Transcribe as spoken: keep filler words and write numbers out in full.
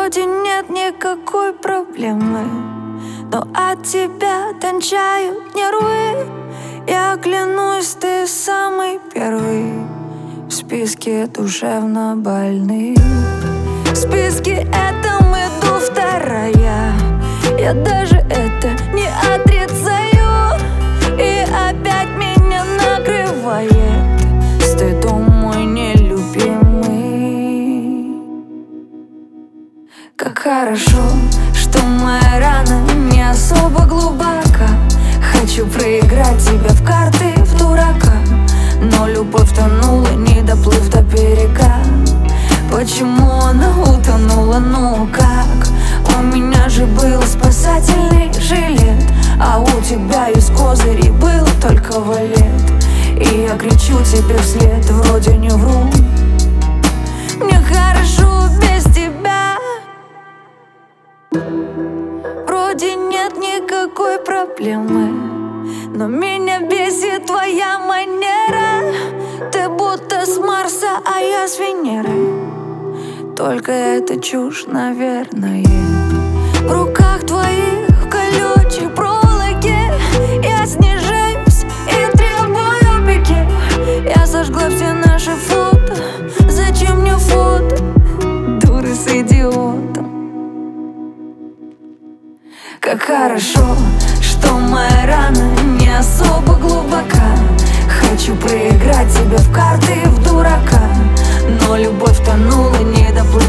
Вроде нет никакой проблемы, но от тебя тончают нервы. Я клянусь, ты самый первый в списке душевно больных. В списке этом иду вторая, я даже это не отрицаю. И опять меня накрывает стыдом мой нелюбимый. Как хорошо, что моя рана не особо глубока. Хочу проиграть тебя в карты, в дурака, но любовь тонула, не доплыв до берега. Почему она утонула, ну как? У меня же был спасательный жилет, а у тебя из козырей был только валет. И я кричу тебе вслед, вроде не вру, мне хорошо без тебя. Вроде нет никакой проблемы, но меня бесит твоя манера. Ты будто с Марса, а я с Венеры. Только это чушь, наверное. В руках твоих колючей проволоки я снижаюсь и требую опеки. Я сожгла все наши фото. Зачем мне фото дуры с идиотом? Как хорошо, что моя рана не особо глубока. Хочу проиграть тебя в карты, в дурака, но любовь тонула, не доплыла